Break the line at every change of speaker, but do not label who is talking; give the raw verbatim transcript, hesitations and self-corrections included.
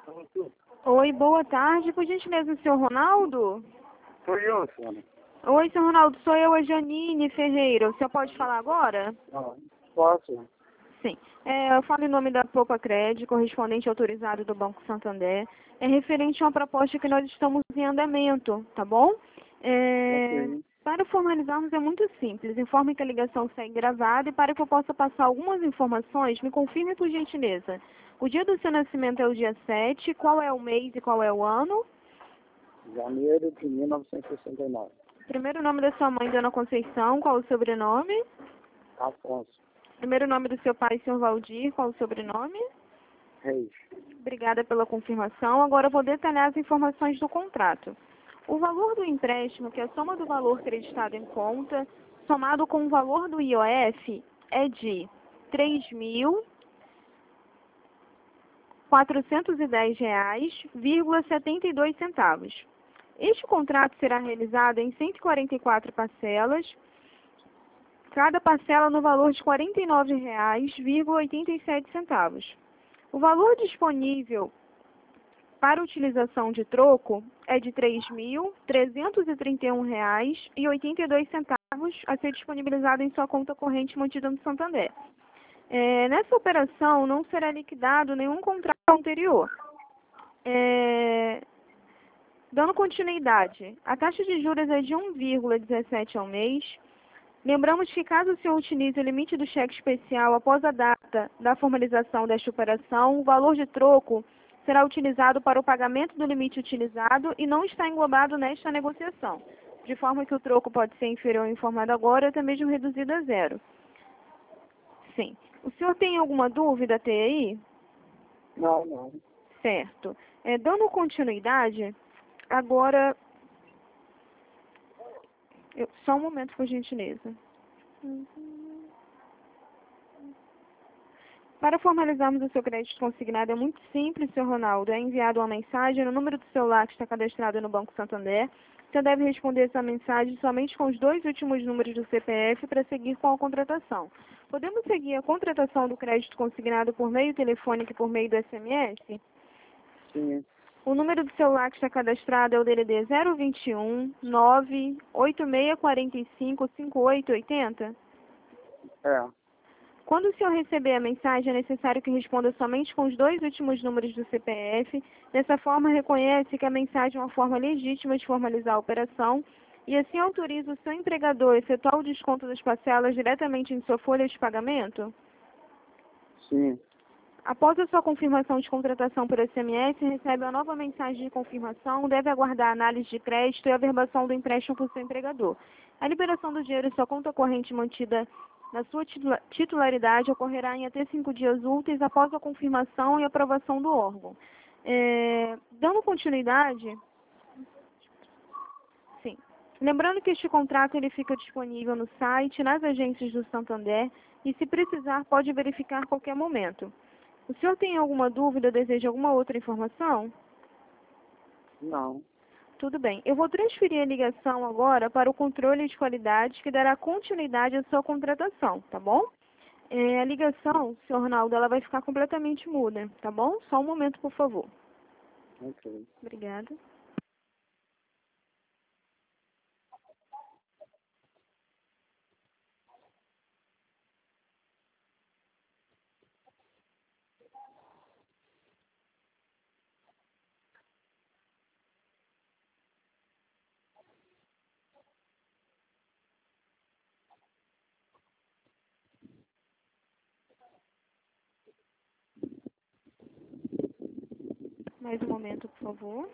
Oi, boa tarde. Por gentileza, o senhor Ronaldo?
Sou eu, senhora.
Oi, senhor Ronaldo. Sou eu, a Janine Ferreira. O senhor pode falar agora?
Ah, posso?
Sim. É, eu falo em nome da Poupa Crédito, correspondente autorizado do Banco Santander. É referente a uma proposta que nós estamos em andamento, tá bom? É,
Ok.
para formalizarmos é muito simples. Informe que a ligação segue gravada e para que eu possa passar algumas informações, me confirme por gentileza. O dia do seu nascimento é o dia sete, qual é o mês e qual é o ano?
Janeiro de mil novecentos e sessenta e nove.
Primeiro nome da sua mãe, Dona Conceição, qual o sobrenome?
Afonso
Primeiro nome do seu pai, senhor Valdir, qual o sobrenome?
Reis.
Obrigada pela confirmação. Agora eu vou detalhar as informações do contrato. O valor do empréstimo, que é a soma do valor creditado em conta, somado com o valor do I O F, é de três mil quatrocentos e dez reais e setenta e dois centavos. Este contrato será realizado em cento e quarenta e quatro parcelas, cada parcela no valor de quarenta e nove reais e oitenta e sete centavos. O valor disponível para utilização de troco é de três mil trezentos e trinta e um reais e oitenta e dois centavos a ser disponibilizado em sua conta corrente mantida no Santander. É, nessa operação não será liquidado nenhum contrato anterior. É, dando continuidade, a taxa de juros é de um vírgula dezessete ao mês. Lembramos que caso o senhor utilize o limite do cheque especial após a data da formalização desta operação, o valor de troco será utilizado para o pagamento do limite utilizado e não está englobado nesta negociação, de forma que o troco pode ser inferior ao informado agora ou até mesmo reduzido a zero. Sim. O senhor tem alguma dúvida até aí?
Não, não.
Certo. É, dando continuidade, agora... Eu, só um momento, por gentileza. Para formalizarmos o seu crédito consignado é muito simples, senhor Ronaldo. É enviado uma mensagem no número do celular que está cadastrado no Banco Santander. Você deve responder essa mensagem somente com os dois últimos números do C P F para seguir com a contratação. Podemos seguir a contratação do crédito consignado por meio telefônico e por meio do S M S?
Sim.
O número do celular que está cadastrado é o D D D zero vinte e um, nove oito seis quatro cinco, cinco oito oito zero?
É.
Quando o senhor receber a mensagem, é necessário que responda somente com os dois últimos números do C P F. Dessa forma, reconhece que a mensagem é uma forma legítima de formalizar a operação e assim autoriza o seu empregador a efetuar o desconto das parcelas diretamente em sua folha de pagamento?
Sim.
Após a sua confirmação de contratação por S M S, recebe uma nova mensagem de confirmação, deve aguardar a análise de crédito e a averbação do empréstimo por seu empregador. A liberação do dinheiro em sua conta corrente mantida na sua titularidade ocorrerá em até cinco dias úteis após a confirmação e aprovação do órgão. É, dando continuidade, sim. Lembrando que este contrato ele fica disponível no site, nas agências do Santander e, se precisar, pode verificar a qualquer momento. O senhor tem alguma dúvida ou deseja alguma outra informação?
Não.
Tudo bem. Eu vou transferir a ligação agora para o controle de qualidade, que dará continuidade à sua contratação, tá bom? É, a ligação, senhor Ronaldo, ela vai ficar completamente muda, tá bom? Só um momento, por favor.
Ok.
Obrigada. Mais um momento, por favor.